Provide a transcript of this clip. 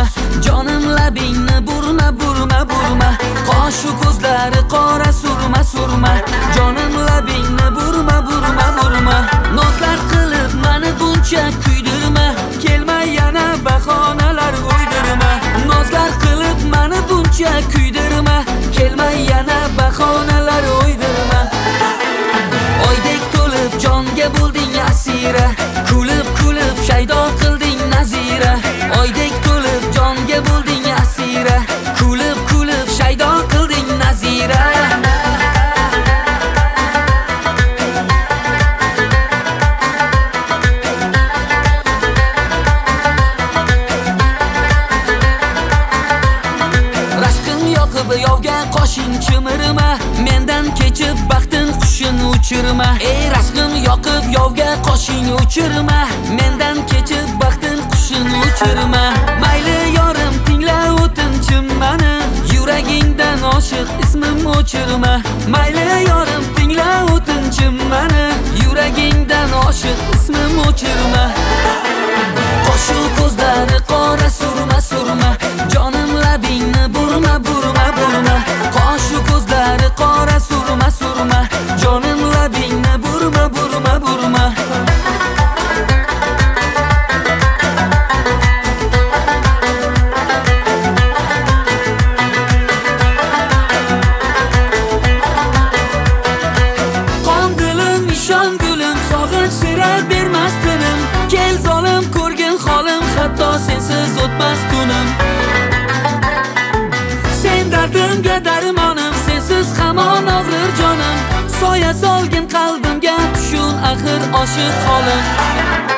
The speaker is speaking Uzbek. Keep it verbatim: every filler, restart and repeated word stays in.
jonim labingni burma burma burma, qoshu ko'zlari qora surma surma, jonim labingni burma burma burma, nozlar qilib mani buncha kuydirma, kelma yana bahonalar o'ydirma, nozlar qilib mani buncha kuydirma, kelma yana bahonalar o'ydirma. Oydek to'lib jonga bo'lding asira, kulib kulib shaydo qilding nazira. Oydek to'lib jonga bo'lding asira, kulib kulib shaydo qilding nazira. Rashqim yoqib yovga qoshing chimirma, mendan kechib baxtin qushin uchirma. Ey rashqim yoqib yovga qoshing uchirma, mendan kechib baxtin qushin uchirma. Mayli yorim tingla o'tinchim mani, yuragingdan oshiq ismim o'chirma. Mayli yorim tingla o'tinchim mani, yuragingdan oshiq ismim o'chirma. Qoshu ko'zlari qora surma surma, jonim labingni burma burma burma, qoshu ko'zlari qora surma surma, jonim labingni burma burma burma. Qon dilim ishon gulim, sog'inch sira bermas tinim, kel zolim ko'rgin holim, hatto sensiz o'tmas kunim. Sen dardimga darmonim, sensiz hamon og'rir jonim, soya solgin qalbimga tushun axir oshiq holim.